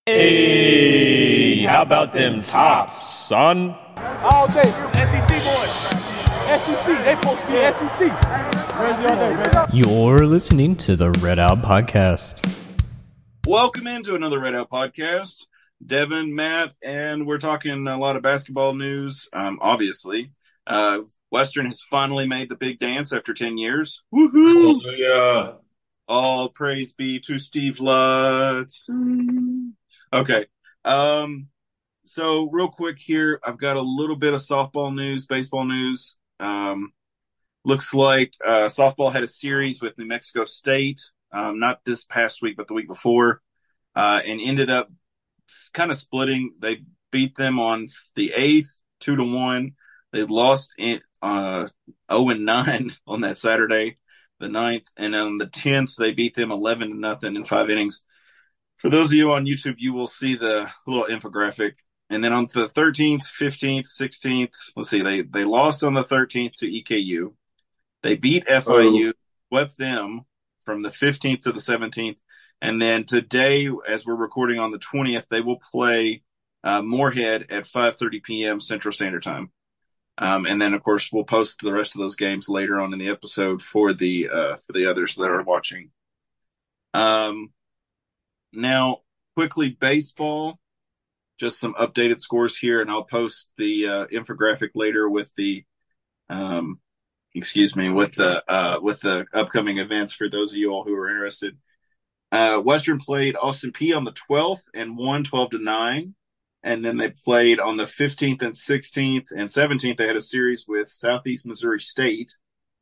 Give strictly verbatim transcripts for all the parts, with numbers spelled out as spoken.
Hey, how about them tops, son? All day. S E C boys. S E C. They supposed to be S E C. Crazy all day, baby. You're listening to the Red Out Podcast. Welcome into another Red Out Podcast. Devin, Matt, and we're talking a lot of basketball news, um, obviously. Uh, Western has finally made the big dance after ten years. Woohoo! Hallelujah. All praise be to Steve Lutz. Okay. Um, so real quick here, I've got a little bit of softball news, baseball news. Um, looks like uh, softball had a series with New Mexico State, um, not this past week, but the week before, uh, and ended up kind of splitting. They beat them on the eighth, two to one. They lost in, uh, oh and nine on that Saturday, the ninth, and on the tenth, they beat them eleven to nothing in five innings. For those of you on YouTube, you will see the little infographic. And then on the thirteenth, fifteenth, sixteenth, let's see, they, they lost on the thirteenth to E K U. They beat F I U, oh. swept them from the fifteenth to the seventeenth. And then today, as we're recording on the twentieth, they will play uh, Moorhead at five thirty p.m. Central Standard Time. Um, and then, of course, we'll post the rest of those games later on in the episode for the uh, for the others that are watching. Um. Now, quickly, baseball, just some updated scores here, and I'll post the uh, infographic later with the, um, excuse me, with the uh, with the upcoming events for those of you all who are interested. Uh, Western played Austin Peay on the twelfth and won twelve to nine, and then they played on the fifteenth and sixteenth and seventeenth. They had a series with Southeast Missouri State,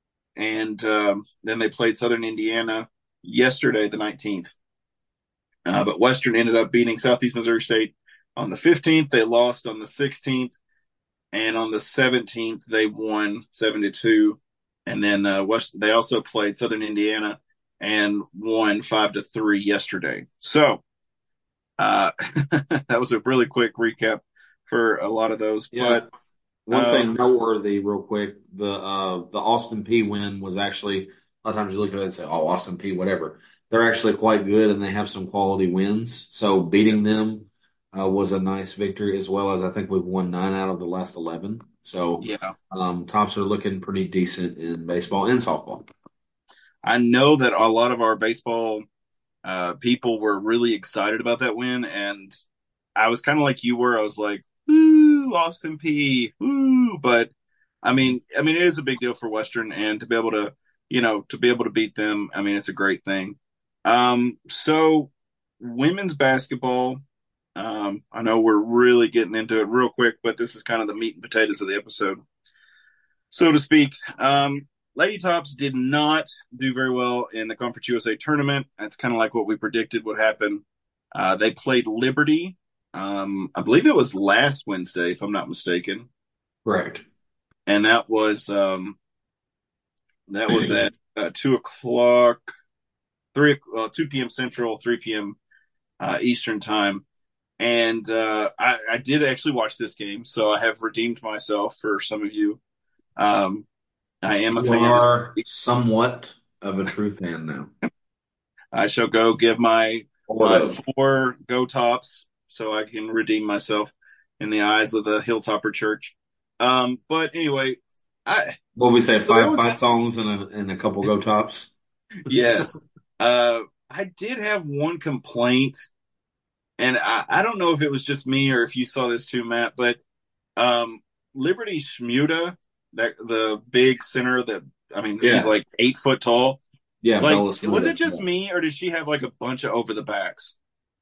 and um, then they played Southern Indiana yesterday, the nineteenth. Uh, but Western ended up beating Southeast Missouri State on the fifteenth. They lost on the sixteenth. And on the seventeenth, they won seven to two. And then uh, West, they also played Southern Indiana and won five to three yesterday. So uh, that was a really quick recap for a lot of those. Yeah. But one um, thing noteworthy, real quick, the uh, the Austin Peay win was actually, a lot of times you look at it and say, oh, Austin Peay, whatever. They're actually quite good, and they have some quality wins. So beating them uh, was a nice victory, as well as I think we've won nine out of the last eleven. So yeah, um, tops are looking pretty decent in baseball and softball. I know that a lot of our baseball uh, people were really excited about that win, and I was kind of like you were. I was like, "Woo, Austin Peay, woo!" But I mean, I mean, it is a big deal for Western, and to be able to, you know, to be able to beat them, I mean, it's a great thing. Um, so women's basketball, um, I know we're really getting into it real quick, but this is kind of the meat and potatoes of the episode, so to speak. Um, Lady Tops did not do very well in the Conference U S A tournament. That's kind of like what we predicted would happen. Uh, they played Liberty. Um, I believe it was last Wednesday, if I'm not mistaken. Correct. And that was, um, that was at uh, two o'clock. Three, uh, two p.m. Central, three p.m. Uh, Eastern time. And uh, I, I did actually watch this game, so I have redeemed myself for some of you. Um, I am a you fan. You are somewhat of a true fan now. I shall go give my, my four go tops so I can redeem myself in the eyes of the Hilltopper Church. Um, but anyway, I what we say, so five was, fight songs and a and a couple go tops. Yes. Uh, I did have one complaint, and I, I don't know if it was just me or if you saw this too, Matt, but um, Liberty Shmuda, that the big center that, I mean, yeah. she's like eight foot tall. Yeah. Like, was it just me, or did she have like a bunch of over the backs?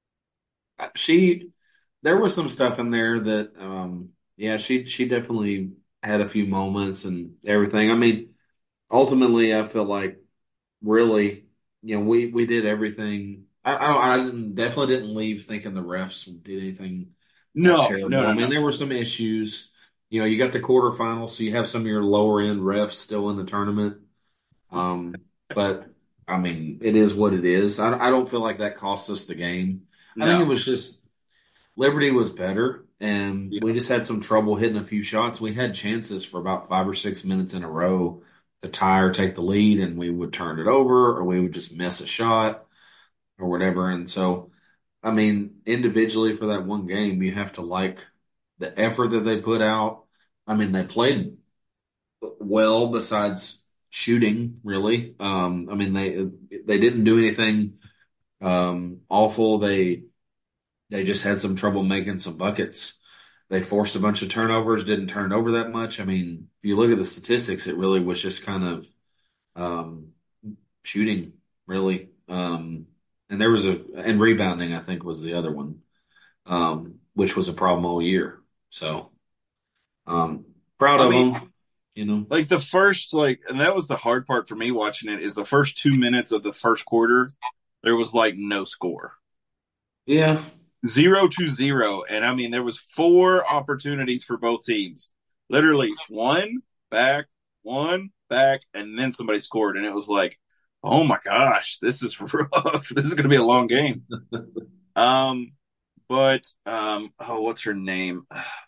She, there was some stuff in there that, um, yeah, she she definitely had a few moments and everything. I mean, ultimately, I feel like really, you know, we, we did everything. I, I, I didn't, definitely didn't leave thinking the refs did anything. No, terrible. no, no, I mean, no. there were some issues. You know, you got the quarterfinals, so you have some of your lower end refs still in the tournament. Um, but I mean, it is what it is. I, I don't feel like that cost us the game. No. I think it was just Liberty was better, and yeah. we just had some trouble hitting a few shots. We had chances for about five or six minutes in a row to tie or take the lead, and we would turn it over, or we would just miss a shot or whatever. And so I mean, individually for that one game, you have to like the effort that they put out. I mean, they played well besides shooting, really. Um, I mean, they they didn't do anything um, awful. They they just had some trouble making some buckets. They forced a bunch of turnovers, didn't turn it over that much. I mean, if you look at the statistics, it really was just kind of um, shooting, really. Um, and there was a and rebounding, I think, was the other one, um, which was a problem all year. So, um, proud I of mean, them, you know. like the first, like, and that was the hard part for me watching it is the first two minutes of the first quarter, there was like no score. Yeah, Zero to zero. And I mean, there was four opportunities for both teams. Literally one back, one back, and then somebody scored. And it was like, oh my gosh, this is rough. This is going to be a long game. Um, but, um, oh, what's her name?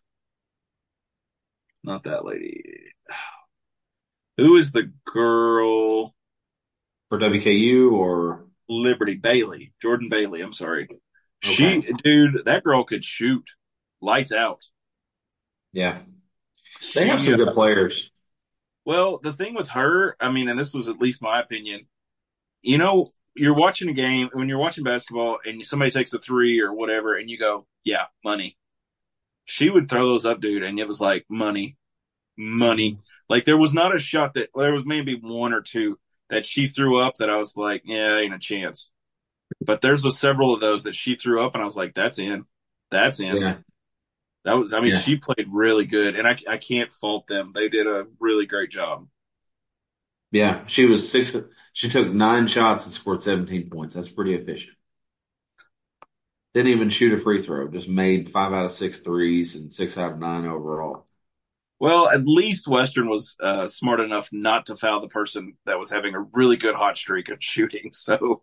Not that lady. Who is the girl? for W K U or Liberty Bailey, Jordan Bailey. I'm sorry. She, okay, dude, that girl could shoot lights out. yeah, they have She, some uh, good players. well, the thing with her, I mean, and this was at least my opinion, you know, you're watching a game when you're watching basketball and somebody takes a three or whatever, and you go, yeah, money. She would throw those up, dude, and it was like money, money. Like there was not a shot that well, there was maybe one or two that she threw up that I was like, yeah, ain't a chance. But there's a, several of those that she threw up, and I was like, that's in, that's in. Yeah, That was, I mean, yeah, she played really good, and I, I can't fault them. They did a really great job. yeah. She was six. She took nine shots and scored seventeen points. That's pretty efficient. Didn't even shoot a free throw. Just made five out of six threes and six out of nine overall. Well, at least Western was uh, smart enough not to foul the person that was having a really good hot streak of shooting. So,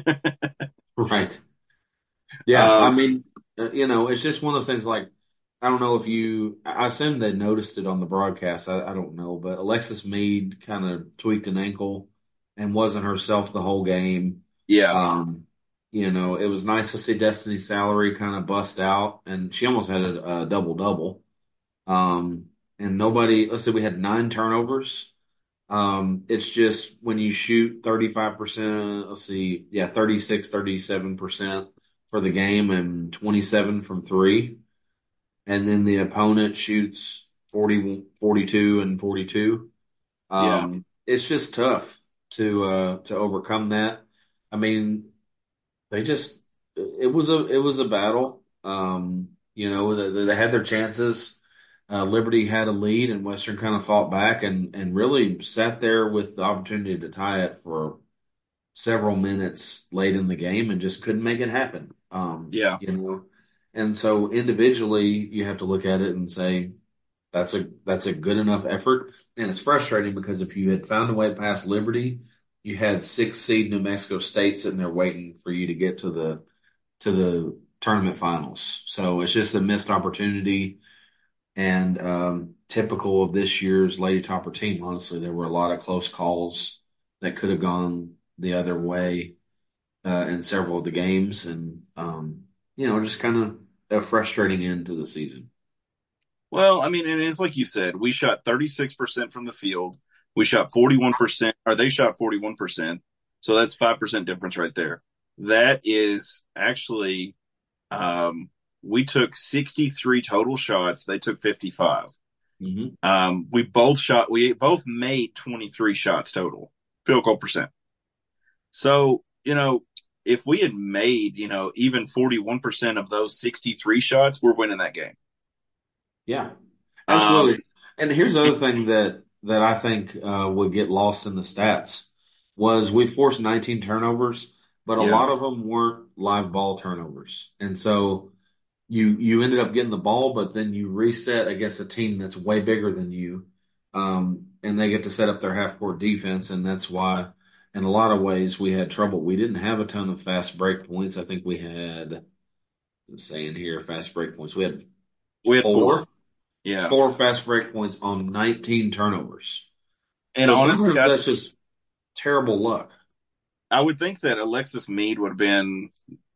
Right. Yeah. I um, mean, uh, you know, it's just one of those things like, I don't know if you, I assume they noticed it on the broadcast. I, I don't know, but Alexis Mead kind of tweaked an ankle and wasn't herself the whole game. yeah, Um, you know, it was nice to see Destiny Salary kind of bust out, and she almost had a, a double double. Um, and nobody, let's say we had nine turnovers. Um, it's just when you shoot thirty-five percent, let's see, yeah, thirty-six, thirty-seven percent for the game and twenty-seven from three. And then the opponent shoots forty, forty-two and forty-two. yeah. Um, it's just tough to, uh, to overcome that. I mean, they just, it was a, it was a battle. Um, you know, they, they had their chances. Uh, Liberty had a lead and Western kind of fought back and, and really sat there with the opportunity to tie it for several minutes late in the game and just couldn't make it happen. Um, Yeah. you know, and so individually you have to look at it and say, that's a, that's a good enough effort. And it's frustrating because if you had found a way past Liberty, you had six seed New Mexico State sitting there waiting for you to get to the, to the tournament finals. So it's just a missed opportunity. And um, typical of this year's Lady Topper team, honestly, there were a lot of close calls that could have gone the other way uh, in several of the games, and um, you know, just kind of a frustrating end to the season. Well, I mean, and it's like you said, we shot thirty-six percent from the field. We shot forty-one percent, or they shot forty-one percent. So that's five percent difference right there. That is actually, um, we took sixty-three total shots. They took fifty-five. Mm-hmm. Um, we both shot, we both made twenty-three shots total, field goal percent. So, you know, if we had made, you know, even forty-one percent of those sixty-three shots, we're winning that game. Yeah, Um, absolutely. And here's the other thing that that I think uh, would get lost in the stats was we forced nineteen turnovers, but a yeah, lot of them weren't live ball turnovers, and so you you ended up getting the ball, but then you reset against a team that's way bigger than you, um, and they get to set up their half court defense, and that's why, in a lot of ways, we had trouble. We didn't have a ton of fast break points. I think we had, let's say in here, fast break points. We had we had four, four. Yeah. four fast break points on nineteen turnovers. And So honestly, sometimes I, that's just terrible luck. I would think that Alexis Mead would have been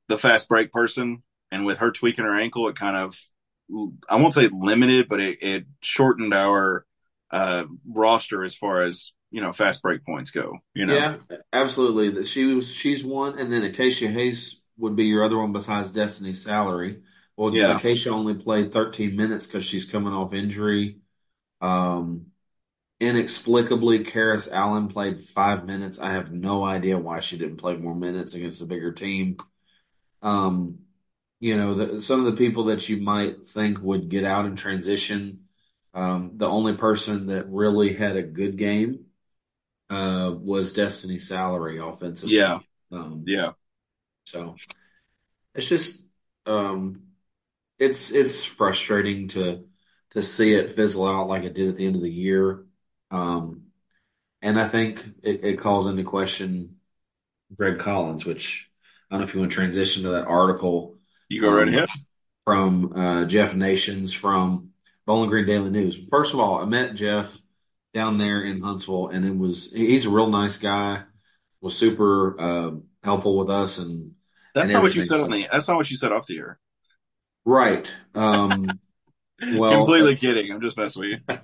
the fast break person, and with her tweaking her ankle, it kind of, I won't say limited, but it, it shortened our uh, roster as far as, you know, fast break points go, you know? Yeah, absolutely. That she was she's one, and then Acacia Hayes would be your other one besides Destiny Salary. Well, Yeah. Acacia only played thirteen minutes because she's coming off injury. Um, inexplicably, Karis Allen played five minutes. I have no idea why she didn't play more minutes against a bigger team. Um, you know, the, some of the people that you might think would get out in transition, um, the only person that really had a good game uh, was Destiny Salary offensively. Yeah. Um, Yeah. so it's just um, it's it's frustrating to to see it fizzle out like it did at the end of the year. Um, and I think it, it calls into question Greg Collins, which I don't know if you want to transition to that article You go right um, ahead. from uh, Jeff Nations from Bowling Green Daily News. First of all, I met Jeff down there in Huntsville, and it was he's a real nice guy. Was super uh, helpful with us and That's and not what you everything. said So, on the, that's not what you said off the air. right. Um, well, Completely kidding. I'm just messing with you.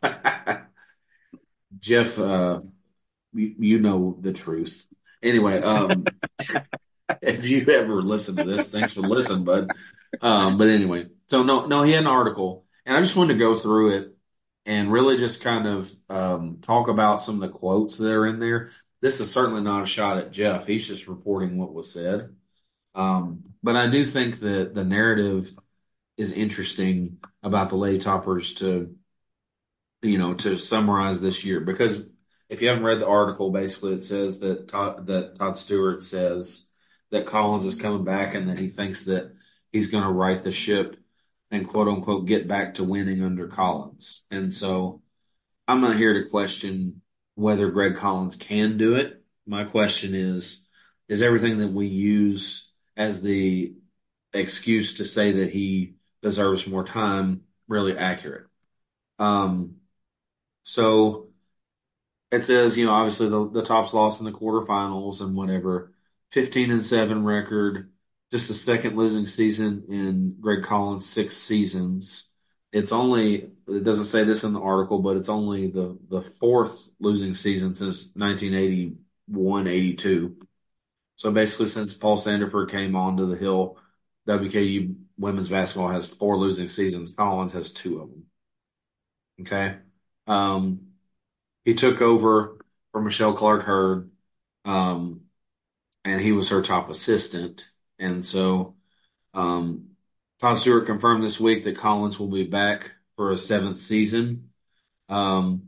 Jeff, uh, you, you know the truth. Anyway, um, if you ever listen to this, thanks for listening, bud. Um, but anyway, so no, no, he had an article, and I just wanted to go through it and really just kind of um, talk about some of the quotes that are in there. This is certainly not a shot at Jeff. He's just reporting what was said. Um, but I do think that the narrative is interesting about the Lady Toppers to, you know, to summarize this year. Because if you haven't read the article, basically it says that Todd, that Todd Stewart says that Collins is coming back and that he thinks that he's going to right the ship and quote unquote get back to winning under Collins. And so I'm not here to question whether Greg Collins can do it. My question is, is everything that we use as the excuse to say that he deserves more time really accurate? Um, so it says, you know, obviously the, the Tops lost in the quarterfinals and whatever, fifteen and seven record, just the second losing season in Greg Collins' six seasons. It's only, it doesn't say this in the article, but it's only the, the fourth losing season since nineteen eighty-one eighty-two. So basically, since Paul Sanderford came onto the Hill, W K U women's basketball has four losing seasons. Collins has two of them. Okay. Um, he took over for Michelle Clark Hurd, um, and he was her top assistant. And so um, Todd Stewart confirmed this week that Collins will be back for a seventh season. Um,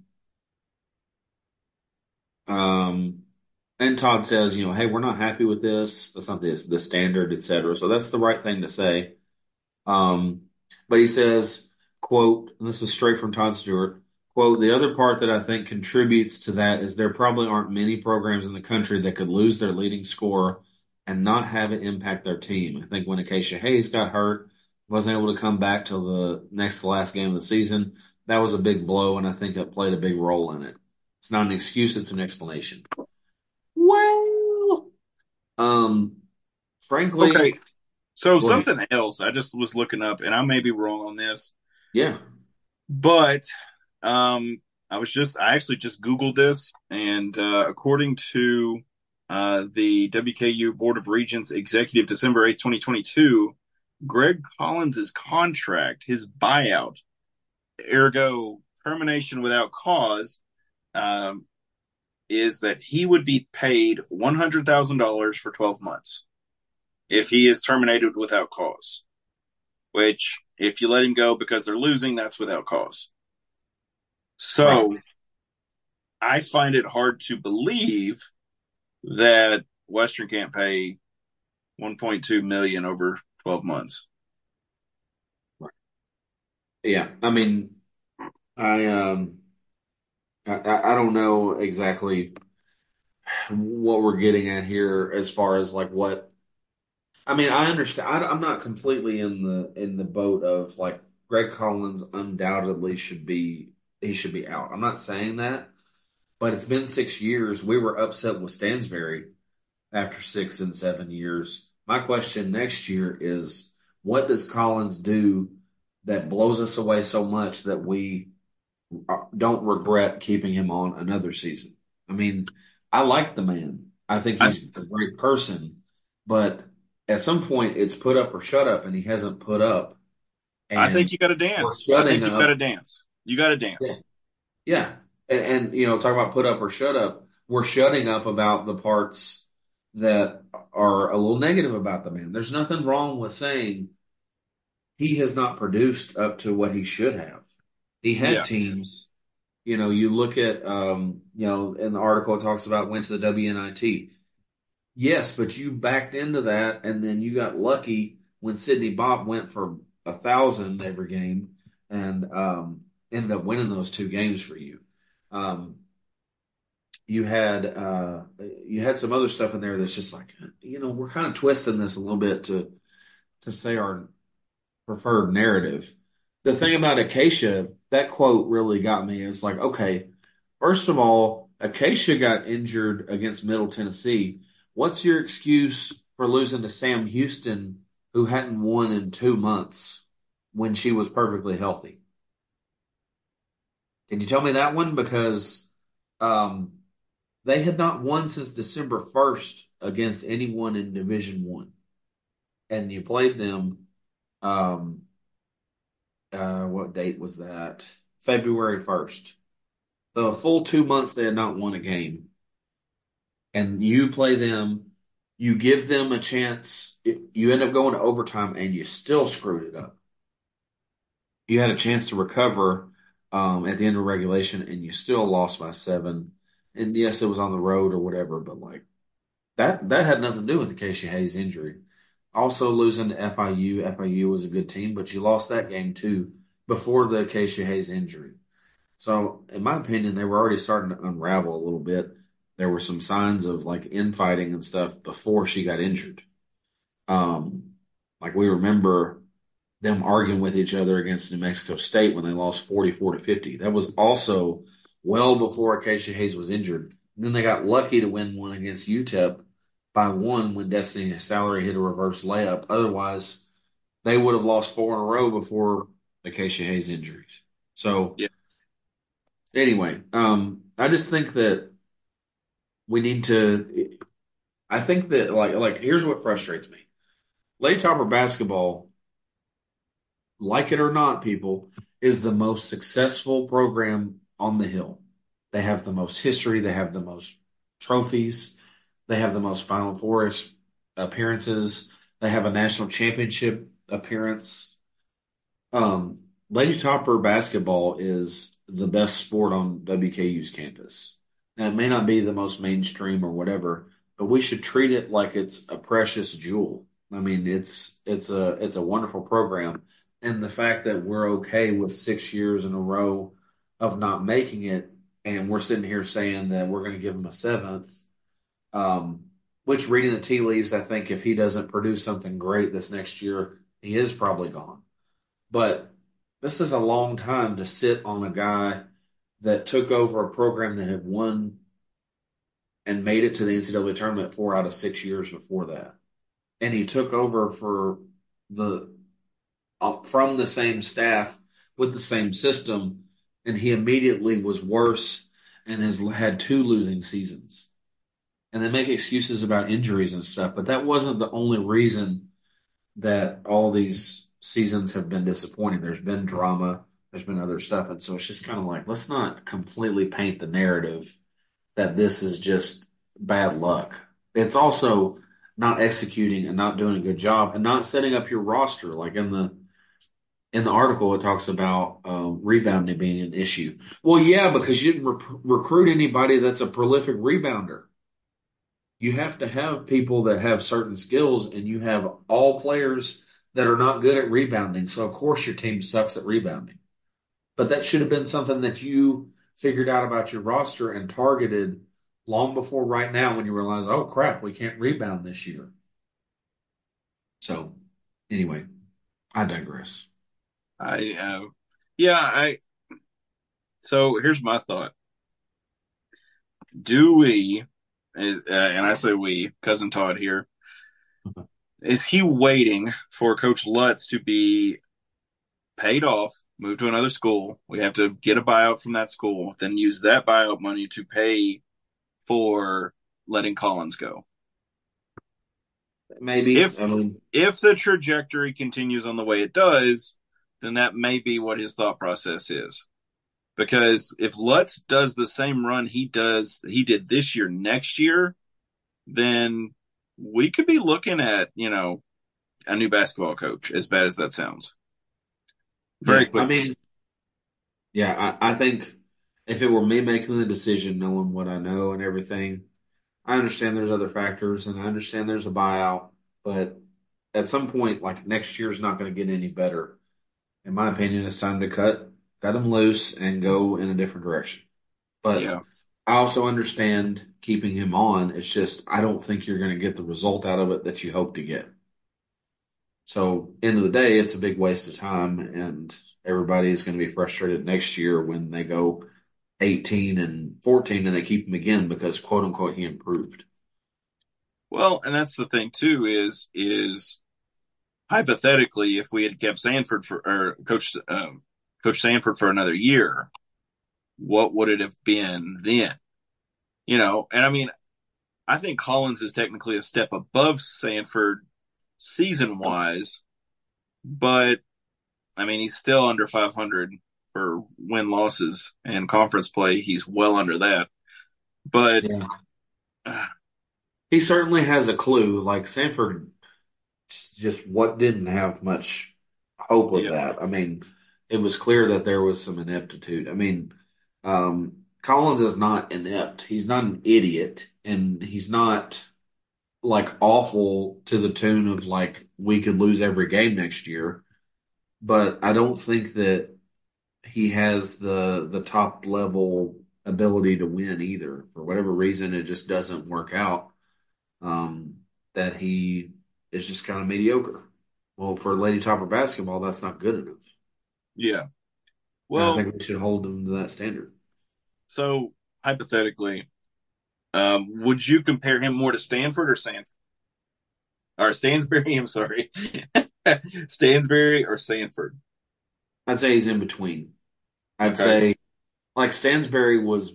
um, and Todd says, you know, hey, we're not happy with this. That's not the, the standard, et cetera. So that's the right thing to say. Um, but he says, quote, and this is straight from Todd Stewart, quote, the other part that I think contributes to that is there probably aren't many programs in the country that could lose their leading scorer and not have it impact their team. I think when Acacia Hayes got hurt, wasn't able to come back till the next to last game of the season, that was a big blow, and I think that played a big role in it. It's not an excuse, it's an explanation. Well, um, frankly, Okay. So go ahead. something else I just was looking up, and I may be wrong on this, Yeah. but um, I was just I actually just Googled this, and uh, according to uh, the W K U Board of Regents executive, December eighth, twenty twenty-two, Greg Collins' contract, his buyout, ergo termination without cause, um, is that he would be paid one hundred thousand dollars for twelve months if he is terminated without cause. Which, if you let him go because they're losing, that's without cause. So, Right. I find it hard to believe that Western can't pay one point two million dollars over twelve months. Yeah. I mean, I um I, I I don't know exactly what we're getting at here as far as like what I mean, I understand. I, I'm not completely in the in the boat of like Greg Collins undoubtedly should be he should be out. I'm not saying that, but it's been six years. We were upset with Stansbury after six and seven years. My question next year is, what does Collins do that blows us away so much that we don't regret keeping him on another season? I mean, I like the man. I think I he's a great person, but at some point it's put up or shut up, and he hasn't put up. I think And you got to we're dance. I shutting think you got to up. dance. You got to Yeah. dance. Yeah. And, and, you know, talk about put up or shut up. We're shutting up about the parts that are a little negative about the man. There's nothing wrong with saying he has not produced up to what he should have. He had Yeah. teams, you know, you look at, um, you know, in the article it talks about went to the W N I T. Yes, but you backed into that, and then you got lucky when Sidney Bob went for a thousand every game and um, ended up winning those two games for you. Um, you had uh, you had some other stuff in there that's just like, you know, we're kind of twisting this a little bit to to say our preferred narrative. The thing about Acacia, that quote really got me. It's like, okay, first of all, Acacia got injured against Middle Tennessee. What's your excuse for losing to Sam Houston, who hadn't won in two months when she was perfectly healthy? Can you tell me that one? Because um, they had not won since December first against anyone in Division One, and you played them. Um, uh, what date was that? February first. The full two months they had not won a game. And you play them, you give them a chance, you end up going to overtime and you still screwed it up. You had a chance to recover um, at the end of regulation and you still lost by seven. And yes, it was on the road or whatever, but like that that had nothing to do with the Acacia Hayes injury. Also losing to F I U. F I U was a good team, but you lost that game too before the Acacia Hayes injury. So, in my opinion, they were already starting to unravel a little bit. There were some signs of like infighting and stuff before she got injured. Um, like we remember them arguing with each other against New Mexico State when they lost forty-four to fifty. That was also well before Acacia Hayes was injured. And then they got lucky to win one against U T E P by one when Destiny Salary hit a reverse layup. Otherwise, they would have lost four in a row before Acacia Hayes injuries. So, Yeah. anyway, um, I just think that we need to. I think that like like here's what frustrates me: Lady Topper basketball, like it or not, people, is the most successful program on the hill. They have the most history. They have the most trophies. They have the most Final Four appearances. They have a national championship appearance. Um, Lady Topper basketball is the best sport on W K U's campus. Now, it may not be the most mainstream or whatever, but we should treat it like it's a precious jewel. I mean, it's it's a it's a wonderful program, and the fact that we're okay with six years in a row of not making it, and we're sitting here saying that we're going to give them a seventh, um, which reading the tea leaves, I think if he doesn't produce something great this next year, he is probably gone. But this is a long time to sit on a guy that took over a program that had won and made it to the N C double A tournament four out of six years before that. And he took over for the uh, from the same staff with the same system, and he immediately was worse and has had two losing seasons. And they make excuses about injuries and stuff, but that wasn't the only reason that all these seasons have been disappointing. There's been drama, there's been other stuff, and so it's just kind of like, let's not completely paint the narrative that this is just bad luck. It's also not executing and not doing a good job and not setting up your roster. Like in the in the article, it talks about um, rebounding being an issue. Well, yeah, because you didn't rec- recruit anybody that's a prolific rebounder. You have to have people that have certain skills, and you have all players that are not good at rebounding. So, of course, your team sucks at rebounding. But that should have been something that you figured out about your roster and targeted long before right now when you realize, oh, crap, we can't rebound this year. So, anyway, I digress. I, uh, yeah, I, so here's my thought. Do we, uh, and I say we, Cousin Todd here, Is he waiting for Coach Lutz to be paid off, move to another school? We have to get a buyout from that school, then use that buyout money to pay for letting Collins go. Maybe. If I mean, if the trajectory continues on the way it does, then that may be what his thought process is. Because if Lutz does the same run he does he did this year next year, then we could be looking at, you know, a new basketball coach, as bad as that sounds. Very yeah, quick. I mean, yeah, I, I think if it were me making the decision, knowing what I know and everything, I understand there's other factors and I understand there's a buyout, but at some point, like next year's not going to get any better. In my opinion, it's time to cut cut him loose and go in a different direction. But Yeah. I also understand keeping him on. It's just I don't think you're going to get the result out of it that you hope to get. So, end of the day, it's a big waste of time, and everybody's going to be frustrated next year when they go eighteen and fourteen and they keep him again because quote unquote he improved. Well, and that's the thing too is is hypothetically, if we had kept Sanford for or Coach um, Coach Sanford for another year, what would it have been then? You know, and I mean, I think Collins is technically a step above Sanford season wise, but I mean, he's still under five hundred for win losses and conference play. He's well under that, but Yeah. uh, He certainly has a clue. Like Sanford just what didn't have much hope with yeah, that. I mean, it was clear that there was some ineptitude. I mean, um, Collins is not inept. He's not an idiot, and he's not like awful to the tune of like we could lose every game next year. But I don't think that he has the the top level ability to win either. For whatever reason, it just doesn't work out. Um, that he is just kind of mediocre. Well, for Lady Topper basketball, that's not good enough. yeah. And I Well, think we should hold him to that standard. so hypothetically, um, would you compare him more to Stanford or Sanford? Or Stansbury, I'm sorry. Stansbury or Sanford? I'd say he's in between. I'd Okay. say like Stansbury was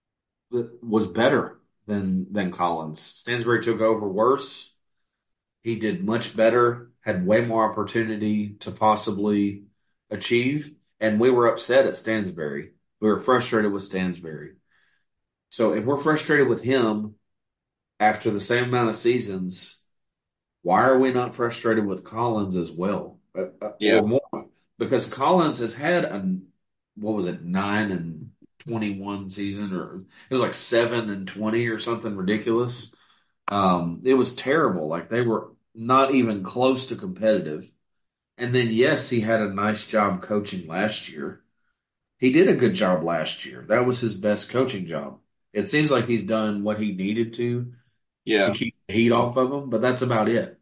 was better than than Collins. Stansbury took over worse. He did much better, had way more opportunity to possibly achieve, and we were upset at Stansbury. We were frustrated with Stansbury. So if we're frustrated with him after the same amount of seasons, why are we not frustrated with Collins as well, uh, uh, Yeah. or more? Because Collins has had a what was it, nine and twenty-one season, or it was like seven and twenty or something ridiculous. Um, it was terrible. Like they were not even close to competitive. And then yes, he had a nice job coaching last year. He did a good job last year. That was his best coaching job. It seems like he's done what he needed to to Yeah. keep the heat off of him, but that's about it.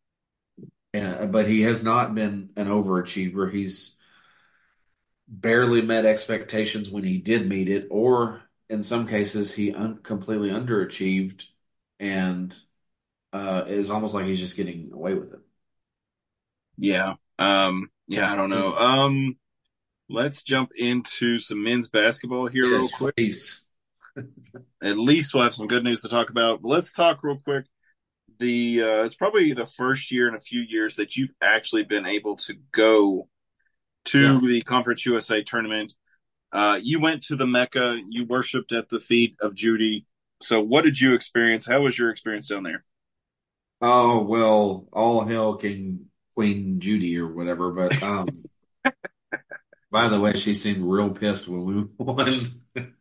Yeah, but he has not been an overachiever. He's barely met expectations when he did meet it, or in some cases, he un- completely underachieved and uh, is almost like he's just getting away with it. Yeah. Um, yeah, I don't know. Um, let's jump into some men's basketball here real Yes, quick. please. At least we'll have some good news to talk about. But let's talk real quick. The uh, it's probably the first year in a few years that you've actually been able to go to Yeah. the Conference U S A tournament. Uh, you went to the Mecca. You worshipped at the feet of Judy. So, what did you experience? How was your experience down there? Oh, well, all hail King Queen Judy or whatever. But um, by the way, she seemed real pissed when we won.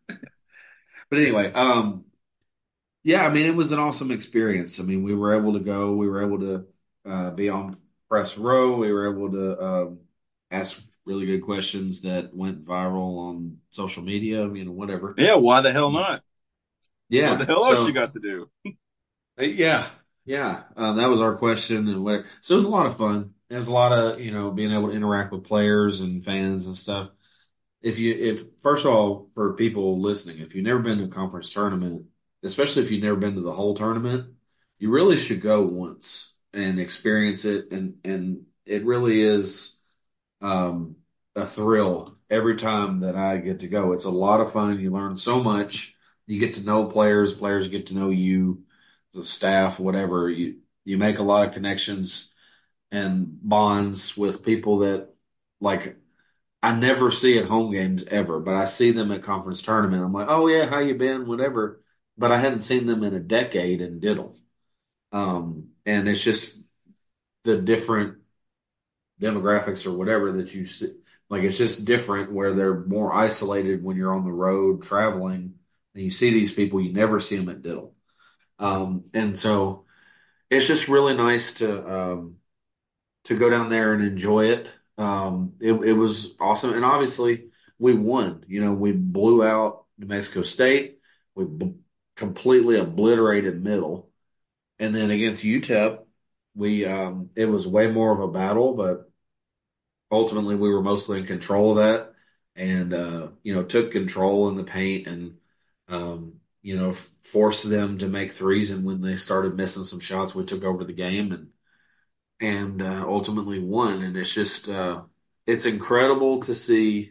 But anyway, um, yeah, I mean, it was an awesome experience. I mean, we were able to go. We were able to uh, be on press row. We were able to um, ask really good questions that went viral on social media. You know, whatever. Yeah, why the hell not? What Yeah. the hell else So you got to do? yeah, yeah, um, that was our question and whatever. So it was a lot of fun. It was a lot of you know being able to interact with players and fans and stuff. If you, if first of all, for people listening, if you've never been to a conference tournament, especially if you've never been to the whole tournament, you really should go once and experience it, and and it really is um, a thrill every time that I get to go. It's a lot of fun. You learn so much. You get to know players. Players get to know you, the staff, whatever. You you make a lot of connections and bonds with people that like I never see at home games ever, but I see them at conference tournament. I'm like, oh yeah, how you been? Whatever. But I hadn't seen them in a decade in Diddle. Um, and it's just the different demographics or whatever that you see. Like it's just different where they're more isolated when you're on the road traveling and you see these people, you never see them at Diddle. Um, and so it's just really nice to, um, to go down there and enjoy it. Um, it, it was awesome. And obviously we won, you know, we blew out New Mexico State. We b- completely obliterated Middle. And then against U T E P, we, um, it was way more of a battle, but ultimately we were mostly in control of that and, uh, you know, took control in the paint and, um, you know, f- forced them to make threes. And when they started missing some shots, we took over the game and, and uh, ultimately won. And it's just uh, it's incredible to see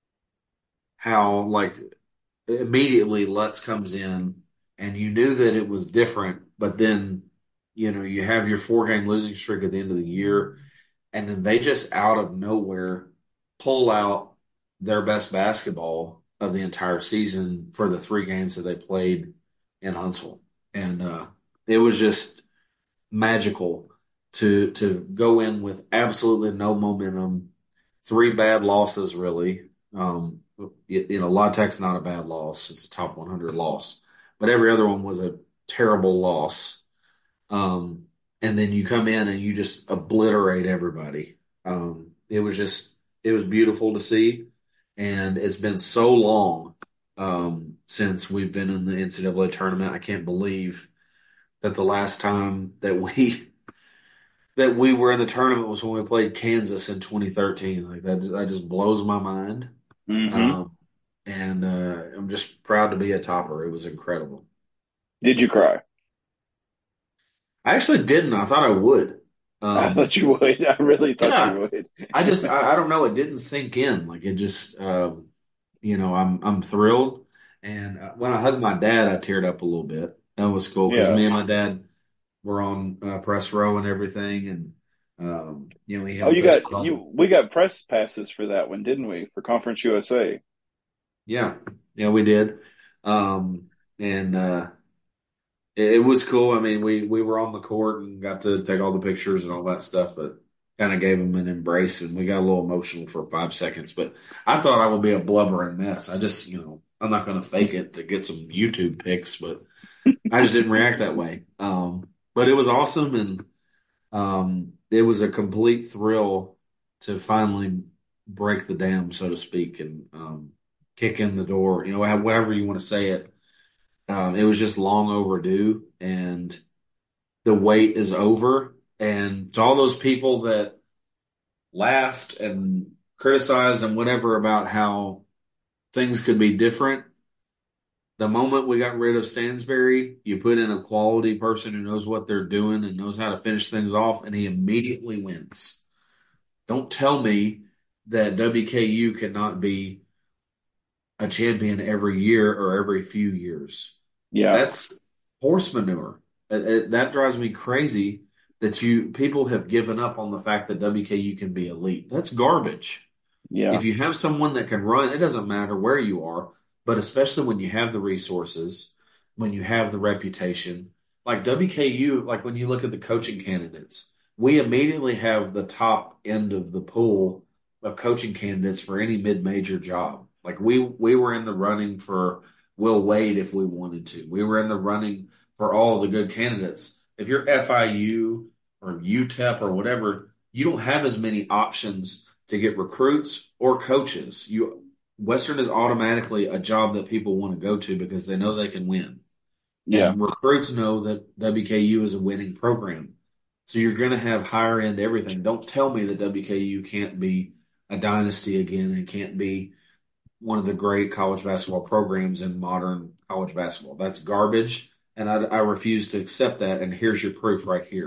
how like immediately Lutz comes in, and you knew that it was different, but then you know you have your four game losing streak at the end of the year, and then they just out of nowhere pull out their best basketball of the entire season for the three games that they played in Huntsville, and uh, it was just magical to to go in with absolutely no momentum, three bad losses really. Um, you, you know, La Tech's not a bad loss; it's a top one hundred loss, but every other one was a terrible loss. Um, and then you come in and you just obliterate everybody. Um, it was just it was beautiful to see, and it's been so long um, since we've been in the N C double A tournament. I can't believe that the last time that we that we were in the tournament was when we played Kansas in twenty thirteen. Like that, that just blows my mind. Mm-hmm. Um, and uh, I'm just proud to be a topper. It was incredible. Did you cry? I actually didn't. I thought I would. I Um, thought you would. I really thought yeah, you would. I just I, I don't know. It didn't sink in. Like it just um, you know I'm I'm thrilled. And uh, when I hugged my dad, I teared up a little bit. That was cool because Yeah. me and my dad were on uh, press row and everything, and um, you know he Oh, you helped us. got you. We got press passes for that one, didn't we? For Conference U S A. Yeah, yeah, we did. Um, and uh, it, it was cool. I mean, we we were on the court and got to take all the pictures and all that stuff, but kind of gave him an embrace, and we got a little emotional for five seconds. But I thought I would be a blubbering mess. I just, you know, I'm not going to fake it to get some YouTube pics, but I just didn't react that way. Um, but it was awesome, and um, it was a complete thrill to finally break the dam, so to speak, and um, kick in the door. You know, whatever you want to say it. Um, it was just long overdue, and the wait is over. And to all those people that laughed and criticized and whatever about how things could be different, the moment we got rid of Stansberry, you put in a quality person who knows what they're doing and knows how to finish things off, and he immediately wins. Don't tell me that W K U cannot be a champion every year or every few years. Yeah. That's horse manure. It- it- that drives me crazy that you people have given up on the fact that W K U can be elite. That's garbage. Yeah. If you have someone that can run, it doesn't matter where you are, but especially when you have the resources, when you have the reputation, like W K U, like when you look at the coaching candidates, we immediately have the top end of the pool of coaching candidates for any mid-major job. Like we we were in the running for Will Wade if we wanted to. We were in the running for all the good candidates. If you're F I U or U T E P or whatever, you don't have as many options to get recruits or coaches. You Western is automatically a job that people want to go to because they know they can win. Yeah. And recruits know that W K U is a winning program. So you're going to have higher end everything. Don't tell me that W K U can't be a dynasty again and can't be one of the great college basketball programs in modern college basketball. That's garbage, and I, I refuse to accept that. And here's your proof right here.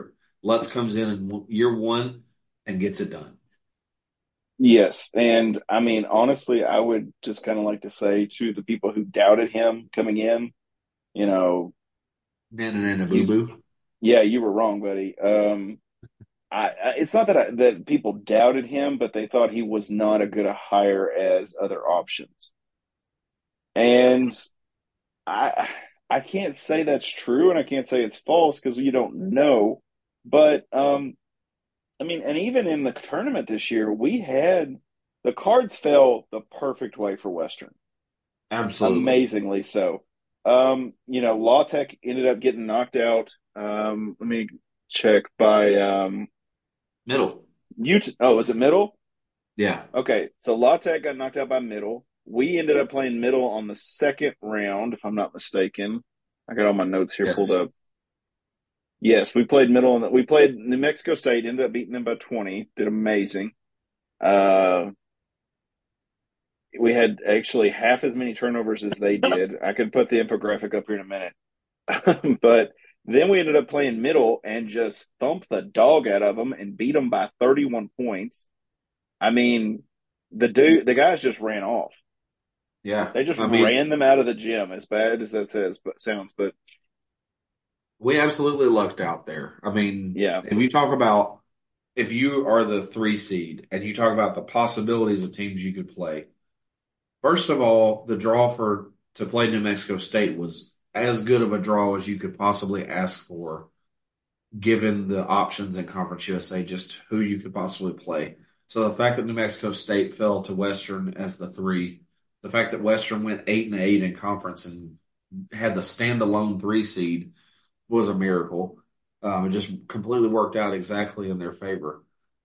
Lutz comes in in year one and gets it done. Yes, and I mean, honestly, I would just kind of like to say to the people who doubted him coming in, you know, Nana Nana Boo you, Boo. yeah, you were wrong, buddy. Um, I, I it's not that I, that people doubted him, but they thought he was not a good a hire as other options, and I I can't say that's true, and I can't say it's false because you don't know, but um, I mean, and even in the tournament this year, we had the cards fell the perfect way for Western. Absolutely. Amazingly so. Um, you know, La Tech ended up getting knocked out. Um, let me check by um, Middle. Ut- oh, was it Middle? Yeah. Okay, so La Tech got knocked out by Middle. We ended up playing Middle on the second round, if I'm not mistaken. I got all my notes here pulled Yes. up. Yes, we played Middle, and we played New Mexico State. Ended up beating them by twenty. Did amazing. Uh, we had actually half as many turnovers as they did. I could put the infographic up here in a minute. But then we ended up playing Middle and just thumped the dog out of them and beat them by thirty-one points. I mean, the dude, the guys just ran off. Yeah. They just I mean, ran them out of the gym, as bad as that says, but sounds. But we absolutely lucked out there. I mean, yeah, if you talk about if you are the three seed and you talk about the possibilities of teams you could play, first of all, the draw for to play New Mexico State was as good of a draw as you could possibly ask for, given the options in Conference U S A, just who you could possibly play. So the fact that New Mexico State fell to Western as the three, the fact that Western went eight and eight in conference and had the standalone three seed was a miracle. Um, it just completely worked out exactly in their favor.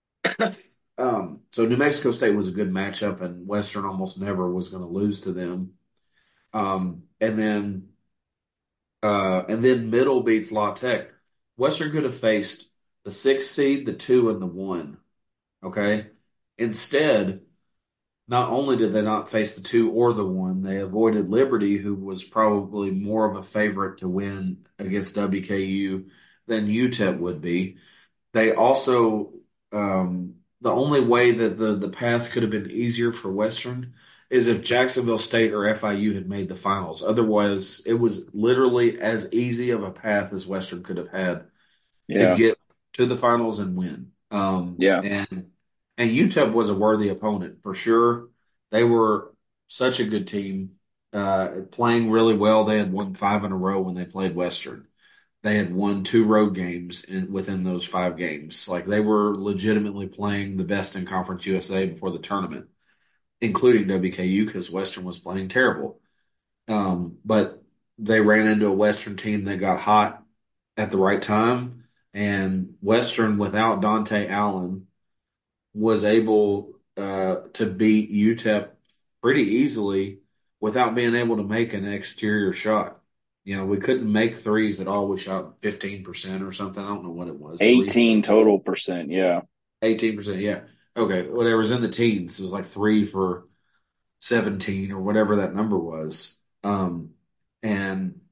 Um, so New Mexico State was a good matchup, and Western almost never was going to lose to them. Um, and then, uh, and then Middle beats La Tech. Western could have faced the six seed, the two, and the one. Okay. Instead, not only did they not face the two or the one, they avoided Liberty, who was probably more of a favorite to win against W K U than U T E P would be. They also, um, the only way that the, the path could have been easier for Western is if Jacksonville State or F I U had made the finals. Otherwise, it was literally as easy of a path as Western could have had to yeah, get to the finals and win. Um, yeah, and and U T E P was a worthy opponent for sure. They were such a good team, uh, playing really well. They had won five in a row when they played Western. They had won two road games in, within those five games. Like they were legitimately playing the best in Conference U S A before the tournament, including W K U because Western was playing terrible. Um, but they ran into a Western team that got hot at the right time, and Western without Dante Allen was able uh, to beat U T E P pretty easily without being able to make an exterior shot. You know, we couldn't make threes at all. We shot fifteen percent or something. I don't know what it was. Three, eighteen total percent. Yeah, eighteen percent. Yeah. Okay. Whatever's in the teens. It was like three for seventeen or whatever that number was. Um, and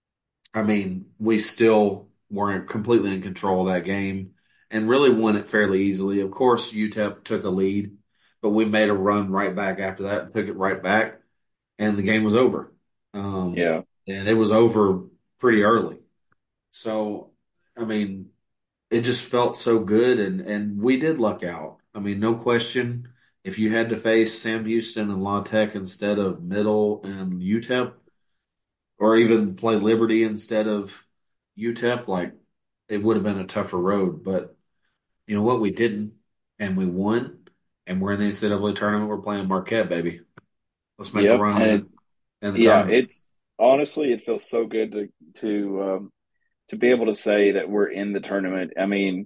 I mean, we still weren't completely in control of that game and really won it fairly easily. Of course, U T E P took a lead, but we made a run right back after that and took it right back, and the game was over. Um, yeah, and it was over pretty early. So, I mean, it just felt so good, and, and we did luck out. I mean, no question. If you had to face Sam Houston and La Tech instead of Middle and U T E P, or even play Liberty instead of U T E P, like it would have been a tougher road. But you know what? We didn't, and we won, and we're in the N C double A tournament. We're playing Marquette, baby. Let's make a yep, run in and the, in the yeah, tournament. it's honestly it feels so good to to um, to be able to say that we're in the tournament. I mean,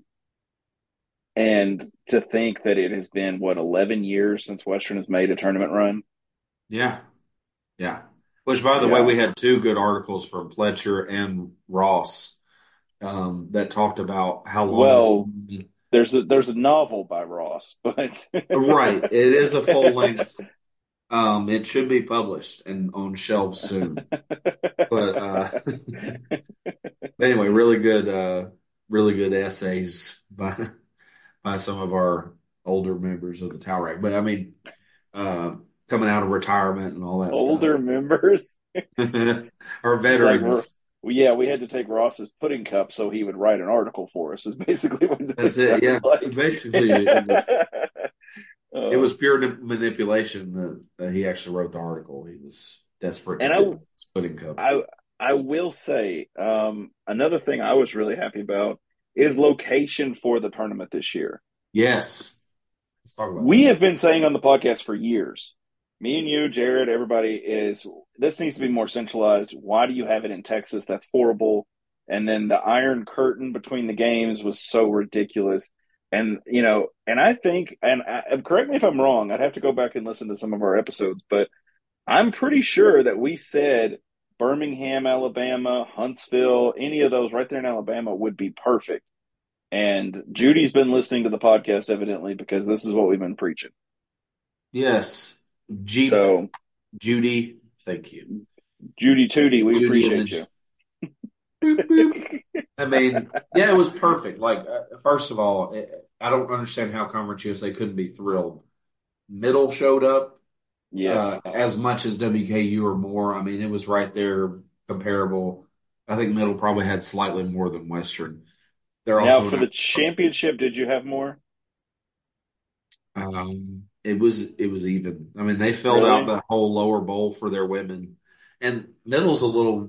and to think that it has been what eleven years since Western has made a tournament run. Yeah, yeah. Which, by the way, Yeah. we had two good articles from Fletcher and Ross um, that talked about how long Well, it's. there's a there's a novel by Ross, but Right, it is a full length. Um, it should be published and on shelves soon. But uh, but anyway, really good, uh, really good essays by by some of our older members of the Towel Rack. But I mean, uh, coming out of retirement and all that Older stuff, members. or It's like we're veterans. well, yeah, we had to take Ross's pudding cup so he would write an article for us. Is basically what That's it it. Yeah, sounded like. basically, it was it Uh, was pure manipulation that, that he actually wrote the article. He was desperate to and get I, his pudding cup. I, I will say um, another thing I was really happy about is location for the tournament this year. Yes, let's talk about We that. have been saying on the podcast for years, me and you, Jared, everybody, is this needs to be more centralized. Why do you have it in Texas? That's horrible. And then the Iron Curtain between the games was so ridiculous. And, you know, and I think, and I, correct me if I'm wrong, I'd have to go back and listen to some of our episodes, but I'm pretty sure that we said Birmingham, Alabama, Huntsville, any of those right there in Alabama would be perfect. And Judy's been listening to the podcast evidently because this is what we've been preaching. Yes, Jeep, So, Judy, thank you, Judy Tootie, we Judy appreciate Image. you. Boop, boop. I mean, yeah, it was perfect. Like, uh, first of all, it, I don't understand how Conference U S A couldn't be thrilled. Middle showed up Yes. uh, as much as W K U or more. I mean, it was right there comparable. I think Middle probably had slightly more than Western. They're Now, also for not the championship, did you have more? Um, it was it was even. I mean, they filled Really? out the whole lower bowl for their women, and Middle's a little.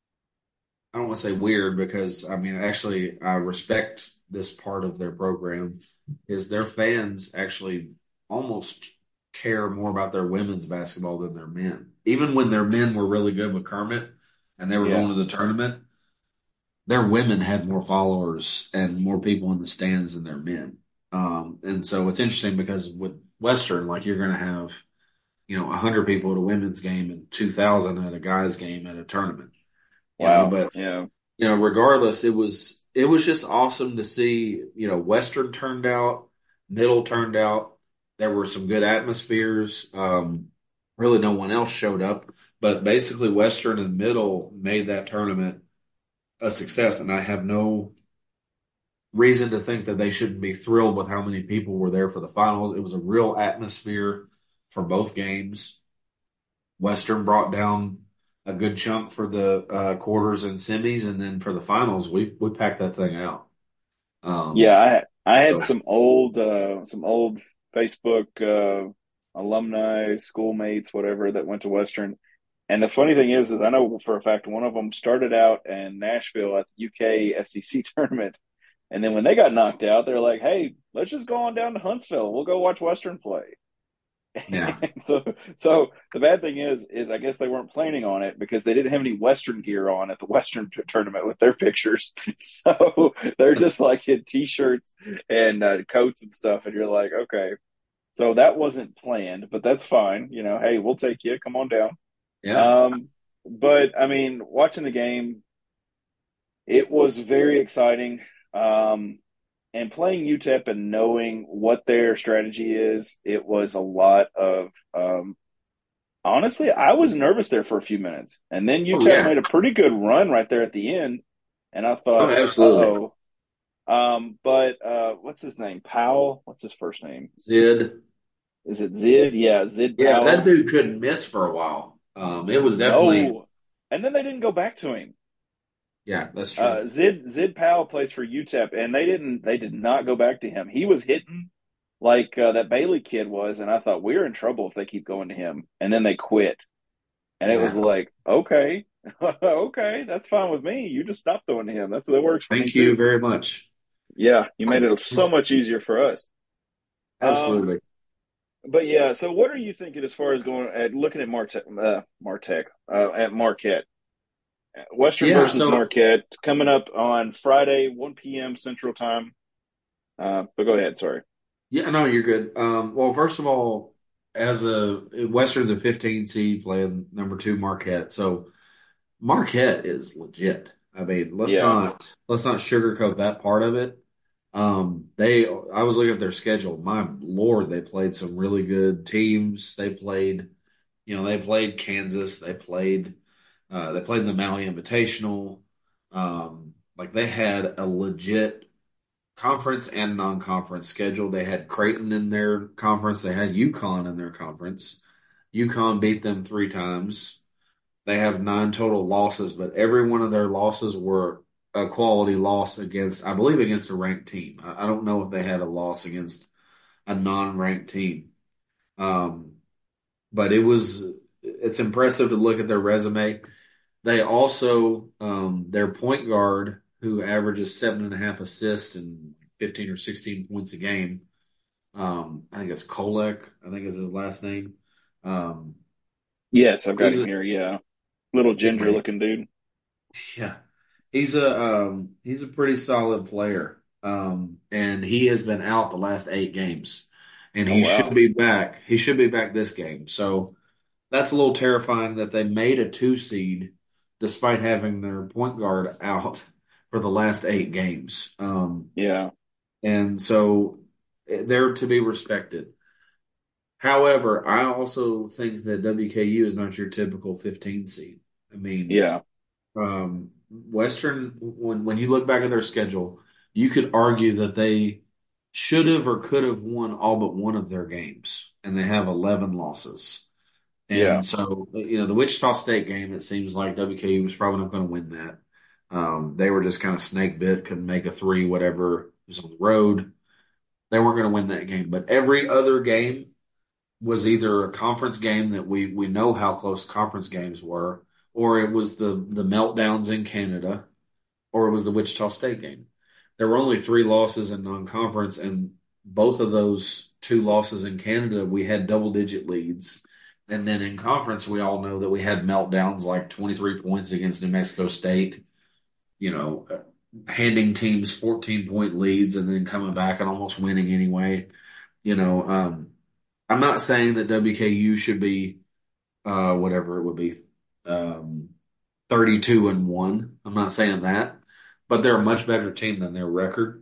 I don't want to say weird because I mean, actually, I respect this part of their program. Is their fans actually almost care more about their women's basketball than their men, even when their men were really good with Kermit and they were Yeah. going to the tournament. Their women had more followers and more people in the stands than their men. Um, and so it's interesting because with Western, like you're going to have, you know, one hundred people at a women's game and two thousand at a guys' game at a tournament. You Wow. know, but, Yeah. you know, regardless, it was, it was just awesome to see, you know, Western turned out, Middle turned out. There were some good atmospheres. Um, really no one else showed up, but basically Western and Middle made that tournament a success. And I have no reason to think that they shouldn't be thrilled with how many people were there for the finals. It was a real atmosphere for both games. Western brought down a good chunk for the uh, quarters and semis, and then for the finals, we we packed that thing out. Um, Yeah, I I had so- some old uh some old Facebook uh alumni, schoolmates, whatever that went to Western. And the funny thing is, is I know for a fact one of them started out in Nashville at the U K S E C tournament. And then when they got knocked out, they're like, hey, let's just go on down to Huntsville. We'll go watch Western play. yeah, so so the bad thing is is I guess they weren't planning on it because they didn't have any Western gear on at the Western t- tournament with their pictures. So they're just like in t-shirts and uh, coats and stuff, and you're like, okay. So that wasn't planned, but that's fine. You know, hey, we'll take you. Come on down. yeah. Um, but I mean, watching the game, it was very exciting. Um, and playing U T E P and knowing what their strategy is, it was a lot of, um, honestly, I was nervous there for a few minutes. And then Oh, U T E P yeah. made a pretty good run right there at the end. And I thought, Oh, absolutely. uh-oh. Um, but uh, what's his name? Powell? What's his first name? Zid. Is it Zid? Yeah, Zid Yeah, Powell. that dude couldn't miss for a while. Um, it was definitely, No. And then they didn't go back to him. yeah, that's true. Uh, Zid Zid Powell plays for U T E P, and they didn't. They did not go back to him. He was hitting like uh, that Bailey kid was, and I thought we're in trouble if they keep going to him. And then they quit, and it was Yeah. like, okay, okay, that's fine with me. You just stop throwing to him. That's what works for me Thank you too. very much. Yeah, you made it so much easier for us. Um, Absolutely. but yeah, so what are you thinking as far as going at looking at Martech, uh, Martech, uh, at Marquette? Western Yeah, versus so- Marquette coming up on Friday, one p.m. Central Time. Uh, but go ahead, sorry. Yeah, no, you're good. Um, well, first of all, as a Western's a fifteen seed playing number two Marquette, so Marquette is legit. I mean, let's Yeah. not let's not sugarcoat that part of it. Um, they, I was looking at their schedule. My Lord, they played some really good teams. They played, you know, they played Kansas. They played, uh, they played in the Maui Invitational. Um, Like they had a legit conference and non-conference schedule. They had Creighton in their conference. They had UConn in their conference. UConn beat them three times. They have nine total losses, but every one of their losses were a quality loss against, I believe, against a ranked team. I, I don't know if they had a loss against a non-ranked team. Um, but it was, it's impressive to look at their resume. They also, um, their point guard, who averages seven and a half assists and fifteen or sixteen points a game. Um, I think it's Kolek. I think is his last name. Um, Yes, I've got he's him a, here. Yeah, little ginger yeah, looking dude. yeah, he's a um, he's a pretty solid player. Um, and he has been out the last eight games, and Oh he should wow. be back. He should be back this game. So that's a little terrifying that they made a two seed despite having their point guard out for the last eight games. Um, Yeah, and so eh, they're to be respected. However, I also think that W K U is not your typical fifteen seed. I mean, yeah, um, Western, when when you look back at their schedule, you could argue that they should have or could have won all but one of their games, and they have eleven losses. yeah. And so, you know, the Wichita State game, it seems like W K U was probably not going to win that. Um, they were just kind of snake bit, couldn't make a three, whatever. It was on the road. They weren't going to win that game. But every other game was either a conference game that we we know how close conference games were, or it was the the meltdowns in Canada, or it was the Wichita State game. There were only three losses in non-conference, and both of those two losses in Canada, we had double-digit leads. And then in conference, we all know that we had meltdowns like twenty-three points against New Mexico State, you know, handing teams fourteen-point leads and then coming back and almost winning anyway. You know, um, I'm not saying that W K U should be uh, whatever it would be, um, thirty-two and one. I'm not saying that, but they're a much better team than their record.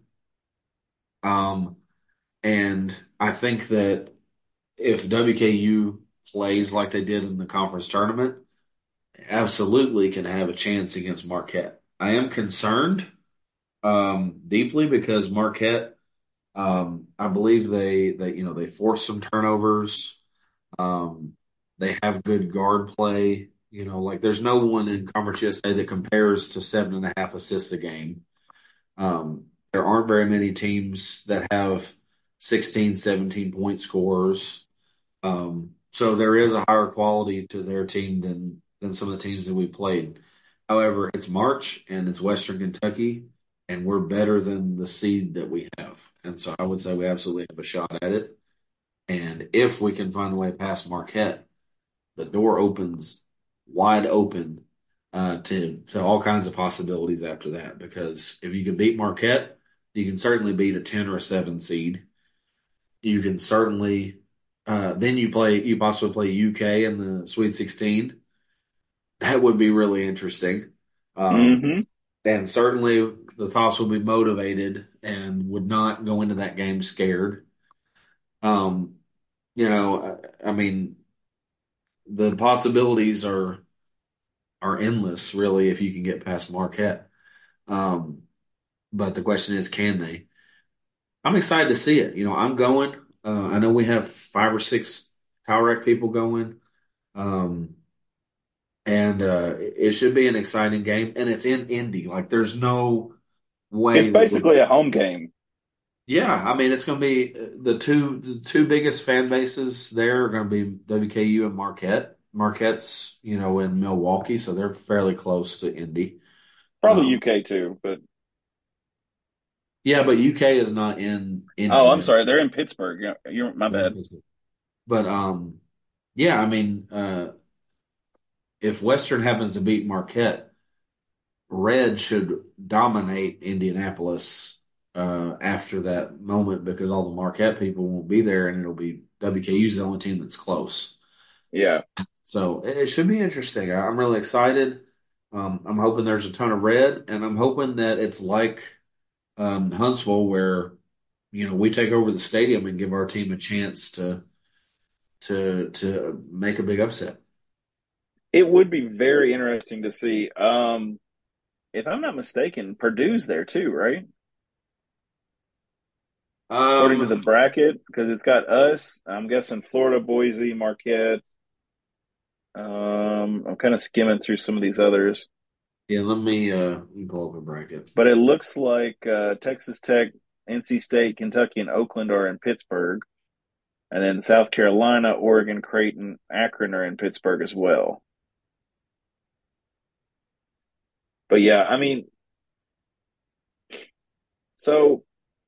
Um, and I think that if W K U plays like they did in the conference tournament, absolutely can have a chance against Marquette. I am concerned um, deeply because Marquette, um, I believe they, they, you know, they force some turnovers. Um, they have good guard play. You know, like there's no one in Conference U S A that compares to seven and a half assists a game. Um, there aren't very many teams that have sixteen, seventeen point scores. Um, so there is a higher quality to their team than than some of the teams that we played. However, it's March and it's Western Kentucky, and we're better than the seed that we have. And so I would say we absolutely have a shot at it. And if we can find a way past Marquette, the door opens wide open uh, to to all kinds of possibilities after that. Because if you can beat Marquette, you can certainly beat a ten or a seven seed. You can certainly uh, then you play you possibly play U K in the Sweet sixteen. That would be really interesting. Um, Mm-hmm. and certainly the Tops will be motivated and would not go into that game scared. Um, you know, I, I mean, the possibilities are are endless, really, if you can get past Marquette. Um, but the question is, can they? I'm excited to see it. You know, I'm going. Uh, I know we have five or six Tile Rack people going. Um, and uh, it should be an exciting game. And it's in Indy. Like, there's no It's way that we. basically a home game. Yeah, I mean, it's going to be the two the two biggest fan bases there are going to be W K U and Marquette. Marquette's, you know, in Milwaukee, so they're fairly close to Indy. Probably Um, U K too, but yeah, but U K is not in oh, Indy. I'm sorry, they're in Pittsburgh. You're, you're my They're in bad. Pittsburgh. But um, yeah, I mean, uh, if Western happens to beat Marquette, Red should dominate Indianapolis uh, after that moment because all the Marquette people won't be there, and it'll be W K U's the only team that's close. Yeah, So it, it should be interesting. I, I'm really excited. Um, I'm hoping there's a ton of red, and I'm hoping that it's like um, Huntsville, where you know we take over the stadium and give our team a chance to to to make a big upset. it would be very interesting to see. Um, if I'm not mistaken, Purdue's there too, right? According to the Um, bracket, because it's got us. I'm guessing Florida, Boise, Marquette. Um, I'm kind of skimming through some of these others, yeah, let me uh let me pull up a bracket. but it looks like uh, Texas Tech, N C State, Kentucky, and Oakland are in Pittsburgh, and then South Carolina, Oregon, Creighton, Akron are in Pittsburgh as well. But yeah, I mean, so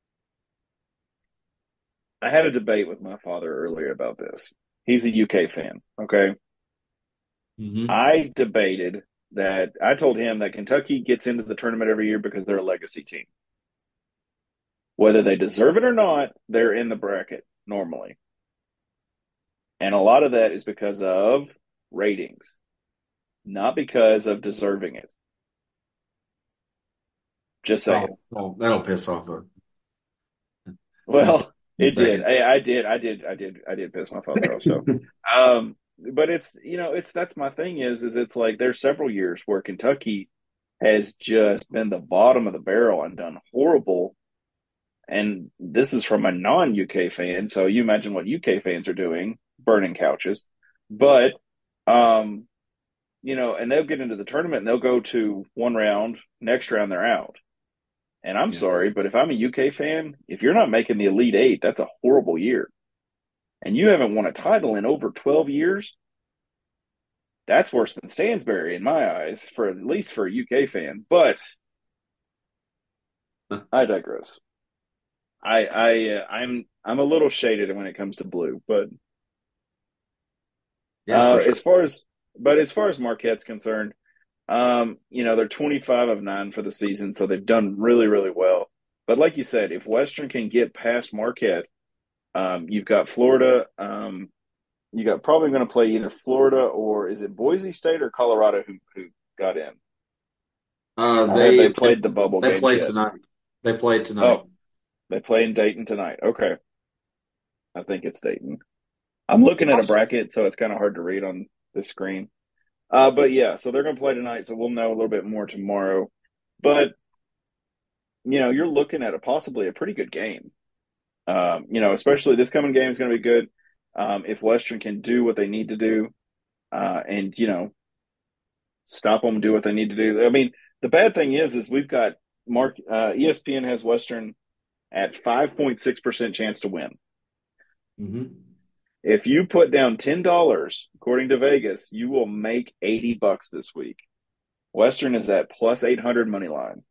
I had a debate with my father earlier about this. He's a U K fan, okay? Mm-hmm. I debated that I told him that Kentucky gets into the tournament every year because they're a legacy team. Whether they deserve it or not, they're in the bracket normally. And a lot of that is because of ratings, not because of deserving it. Just saying. Oh, well, that'll piss off a, Well, a it did. second. I, I did. I did. I did. I did piss my father off. So, um, but it's you know, it's that's my thing is is it's like there's several years where Kentucky has just been the bottom of the barrel and done horrible. And this is from a non-U K fan, so you imagine what U K fans are doing, burning couches. But, um, you know, and they'll get into the tournament and they'll go to one round, next round they're out. And I'm Yeah. sorry, but if I'm a U K fan, if you're not making the Elite Eight, that's a horrible year. And you haven't won a title in over twelve years, that's worse than Stansbury in my eyes, for at least for a U K fan. But I digress. I I uh, I'm I'm a little shaded when it comes to blue, but Yeah, uh, for sure. as far as but as far as Marquette's concerned, um, you know they're twenty-five of nine for the season, so they've done really really well. But like you said, if Western can get past Marquette, um, you've got Florida. Um, you got probably going to play either Florida or is it Boise State or Colorado who who got in? Uh, Or have they they they played the bubble they games play yet? tonight. They play tonight. Oh, they play in Dayton tonight. Okay, I think it's Dayton. I'm looking at a Yes. bracket, so it's kind of hard to read on the screen. Uh, but yeah, so they're going to play tonight, so we'll know a little bit more tomorrow. But you know, you're looking at a possibly a pretty good game. Um, you know, especially this coming game is going to be good um, if Western can do what they need to do, uh, and you know, stop them, do what they need to do. I mean, the bad thing is, is we've got Mark uh, E S P N has Western at five point six percent chance to win. Mm-hmm. If you put down ten dollars, according to Vegas, you will make eighty bucks this week. Western is at plus eight hundred money line.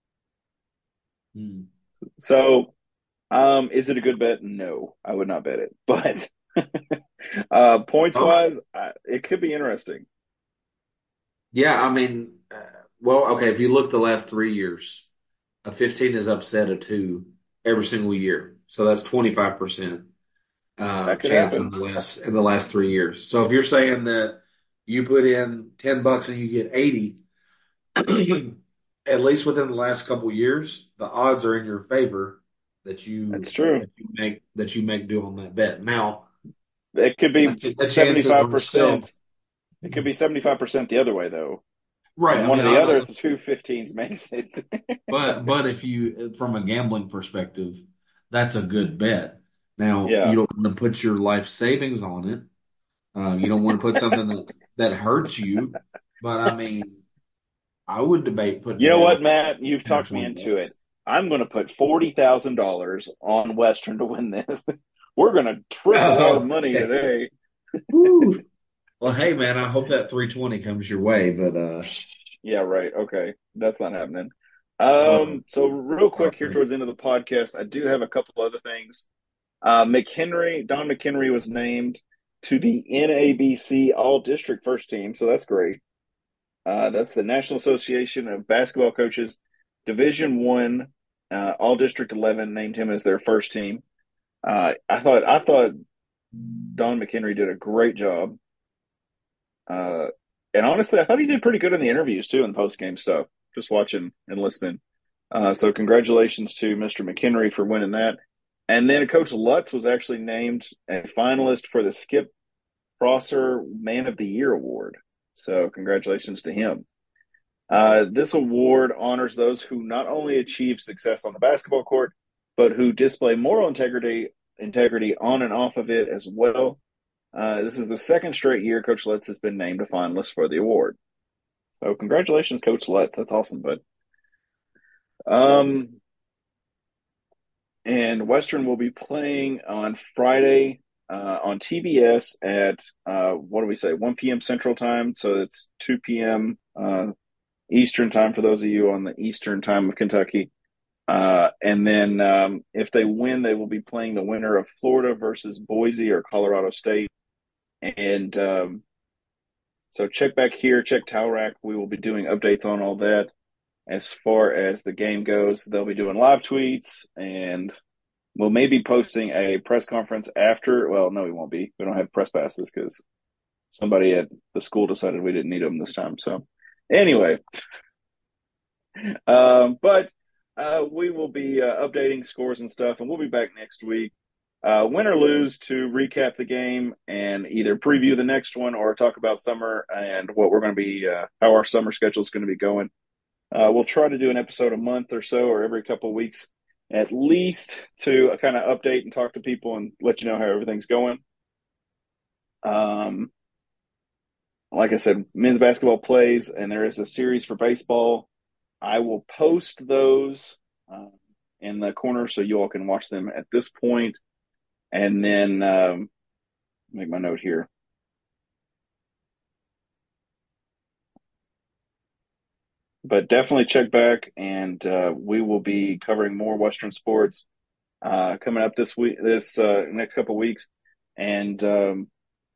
Mm. So, um, is it a good bet? No, I would not bet it. But uh, points Oh, wise, uh, it could be interesting. yeah. I mean, uh, well, okay. If you look the last three years, a fifteen is upset a two every single year, so that's twenty-five percent uh, That could chance in happen. the last in the last three years. So if you're saying that you put in ten bucks and you get eighty, at least within the last couple years, the odds are in your favor that you That's true. that you make that you make do on that bet. Now, It could the, be the chances seventy-five are still percent. It could be seventy-five percent the other way, though. right. And I one mean, of the other honestly, two fifteens makes it. but but if you from a gambling perspective, that's a good bet. Now, Yeah. you don't want to put your life savings on it. Uh, you don't want to put something that that hurts you. But I mean, I would debate putting You know down what, Matt? You've ten or talked me twenty into bucks. it. I'm going to put forty thousand dollars on Western to win this. We're going to triple our Oh, money okay. today. Woo. Well, hey man, I hope that three twenty comes your way. But uh, Yeah, right. Okay. That's not happening. oh, Um, so real quick here towards the end of the podcast, I do have a couple other things. Uh, McHenry, Don McHenry was named to the N A B C All District First Team, so that's great. Uh, that's the National Association of Basketball Coaches, Division One, uh, All District Eleven named him as their first team. Uh, I thought I thought Don McHenry did a great job, uh, and honestly, I thought he did pretty good in the interviews too, in post game stuff. Just watching and listening. Uh, so congratulations to Mister McHenry for winning that. And then Coach Lutz was actually named a finalist for the Skip Prosser Man of the Year award. So congratulations to him. Uh, this award honors those who not only achieve success on the basketball court, but who display moral integrity integrity on and off of it as well. Uh, this is the second straight year Coach Letts has been named a finalist for the award. So congratulations, Coach Letts. That's awesome, bud. Um, and Western will be playing on Friday uh, on T B S at, uh, what do we say, one p.m. Central Time. So it's two p.m. Uh, Eastern Time for those of you on the Eastern Time of Kentucky. Uh, and then um, if they win, they will be playing the winner of Florida versus Boise or Colorado State. And um, so check back here, check Towel Rack. We will be doing updates on all that. As far as the game goes, they'll be doing live tweets, and we'll maybe posting a press conference after. Well, no, we won't be. We don't have press passes because somebody at the school decided we didn't need them this time. So anyway, um, but uh, we will be uh, updating scores and stuff, and we'll be back next week. Uh, win or lose, to recap the game and either preview the next one or talk about summer and what we're going to be, uh, how our summer schedule is going to be going. Uh, we'll try to do an episode a month or so, or every couple of weeks at least, to uh, kind of update and talk to people and let you know how everything's going. Um, like I said, men's basketball plays, and there is a series for baseball. I will post those uh, in the corner so you all can watch them at this point. And then um, make my note here. But definitely check back, and uh, we will be covering more Western sports uh, coming up this week, this uh, next couple of weeks. And um,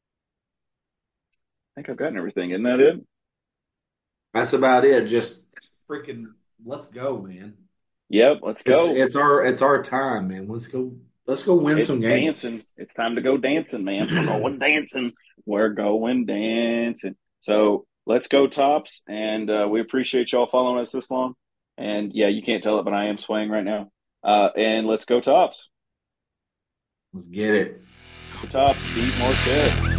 I think I've gotten everything. Isn't that it? That's about it. Just freaking let's go, man. Yep, let's go. It's, it's our it's our time, man. Let's go. Let's go win it's some games. Dancing. It's time to go dancing, man. We're going dancing. We're going dancing. So let's go, Tops. And uh, we appreciate y'all following us this long. And yeah, you can't tell it, but I am swaying right now. Uh, and let's go, Tops. Let's get it. The Tops beat Marquette.